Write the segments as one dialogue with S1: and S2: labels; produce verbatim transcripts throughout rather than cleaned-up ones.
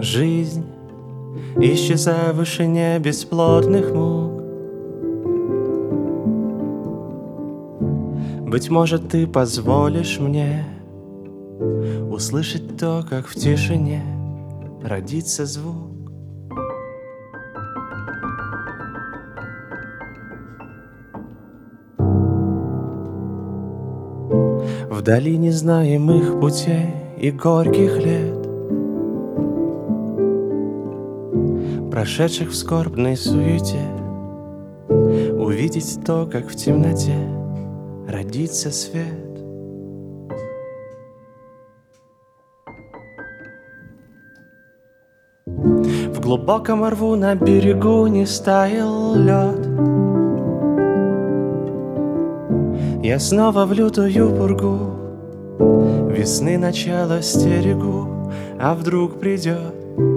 S1: Жизнь, исчезая в вышине бесплодных мук. Быть может, ты позволишь мне услышать то, как в тишине родится звук. Вдали незнаемых путей и горьких лет, прошедших в скорбной суете, увидеть то, как в темноте родится свет. В глубоком рву на берегу не стаял лед. Я снова в лютую пургу весны начало стерегу, а вдруг придет.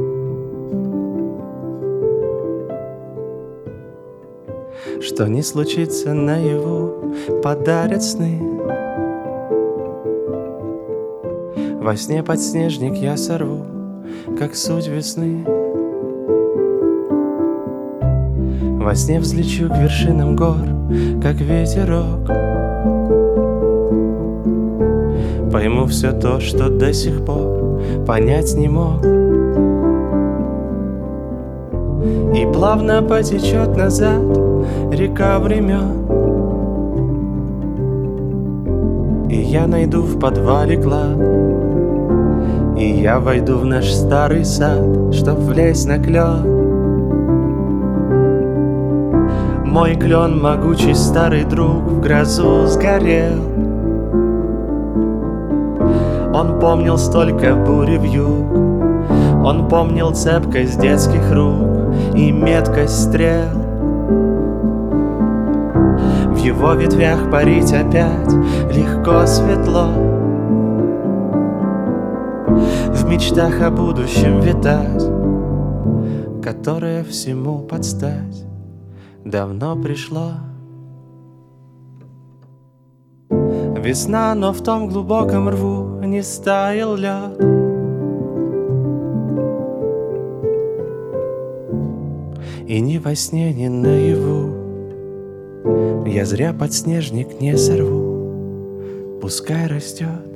S1: Что не случится наяву, подарят сны. Во сне подснежник я сорву, как суть весны. Во сне взлечу к вершинам гор, как ветерок. Пойму все то, что до сих пор понять не мог. И плавно потечет назад река времен. И я найду в подвале клад, и я войду в наш старый сад, чтоб влезть на клен. Мой клен, могучий старый друг, в грозу сгорел. Он помнил столько бури вьюг, он помнил цепкость детских рук и меткость стрел. В его ветвях парить опять легко, светло, в мечтах о будущем витать, которое всему подстать давно пришло. Весна, но в том глубоком рву не стаял лед. И ни во сне, ни наяву я зря подснежник не сорву, пускай растет.